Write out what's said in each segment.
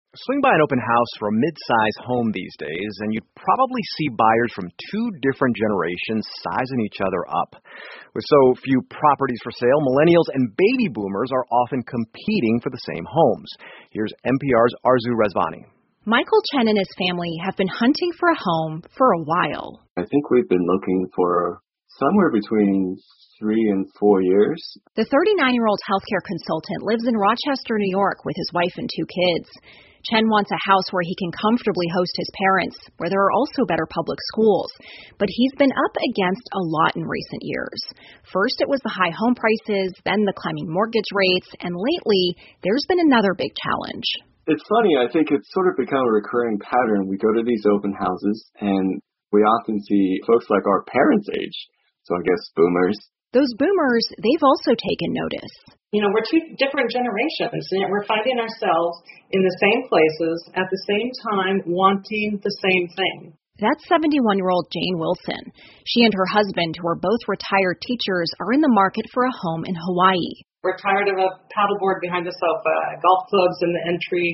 Swing by an open house for a mid-size home these days, and you'd probably see buyers from two different generations sizing each other up. With so few properties for sale, millennials and baby boomers are often competing for the same homes. Here's NPR's Arzu Rezvani. Michael Chen and his family have been hunting for a home for a while. I think we've been looking for somewhere between 3 and 4 years. The 39-year-old healthcare consultant lives in Rochester, New York with his wife and 2 kids. Chen wants a house where he can comfortably host his parents, where there are also better public schools. But he's been up against a lot in recent years. First, it was the high home prices, then the climbing mortgage rates, and lately, there's been another big challenge. It's funny, I think it's sort of become a recurring pattern. We go to these open houses, and we often see folks like our parents' age, so I guess boomers. Those boomers, they've also taken notice. We're 2 different generations, and yet we're finding ourselves in the same places at the same time wanting the same thing. That's 71-year-old Jane Wilson. She and her husband, who are both retired teachers, are in the market for a home in Hawaii. We're tired of a paddleboard behind the sofa, golf clubs in the entry,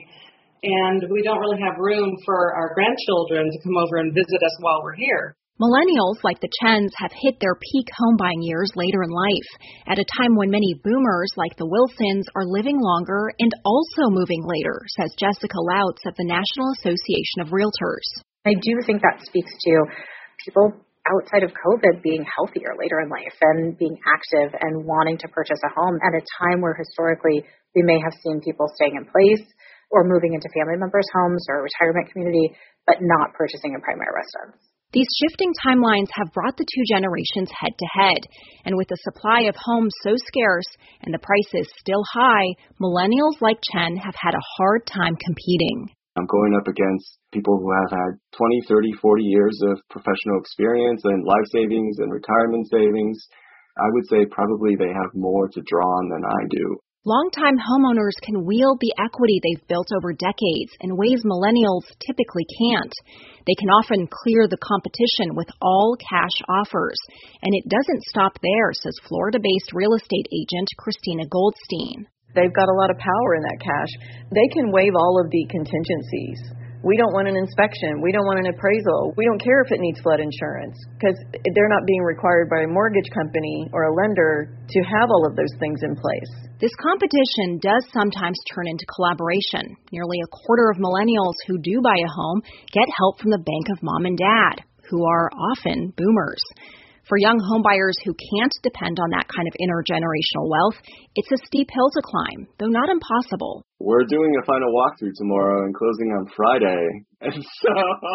and we don't really have room for our grandchildren to come over and visit us while we're here. Millennials, like the Chens, have hit their peak home buying years later in life, at a time when many boomers, like the Wilsons, are living longer and also moving later, says Jessica Lautz of the National Association of Realtors. I do think that speaks to people outside of COVID being healthier later in life and being active and wanting to purchase a home at a time where historically we may have seen people staying in place or moving into family members' homes or a retirement community, but not purchasing a primary residence. These shifting timelines have brought the 2 generations head-to-head, and with the supply of homes so scarce and the prices still high, millennials like Chen have had a hard time competing. I'm going up against people who have had 20, 30, 40 years of professional experience and life savings and retirement savings. I would say probably they have more to draw on than I do. Longtime homeowners can wield the equity they've built over decades in ways millennials typically can't. They can often clear the competition with all-cash offers. And it doesn't stop there, says Florida-based real estate agent Christina Goldstein. They've got a lot of power in that cash. They can waive all of the contingencies. We don't want an inspection. We don't want an appraisal. We don't care if it needs flood insurance because they're not being required by a mortgage company or a lender to have all of those things in place. This competition does sometimes turn into collaboration. Nearly a quarter of millennials who do buy a home get help from the bank of mom and dad, who are often boomers. For young homebuyers who can't depend on that kind of intergenerational wealth, it's a steep hill to climb, though not impossible. We're doing a final walkthrough tomorrow and closing on Friday. And so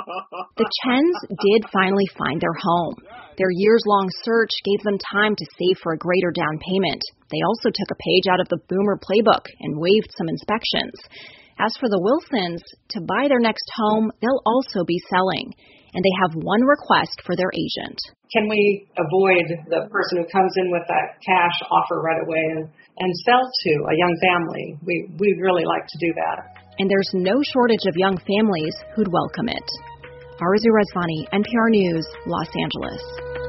the Chens did finally find their home. Their years-long search gave them time to save for a greater down payment. They also took a page out of the boomer playbook and waived some inspections. As for the Wilsons, to buy their next home, they'll also be selling. And they have one request for their agent. Can we avoid the person who comes in with that cash offer right away and sell to a young family? We'd really like to do that. And there's no shortage of young families who'd welcome it. Arzu Rezvani, NPR News, Los Angeles.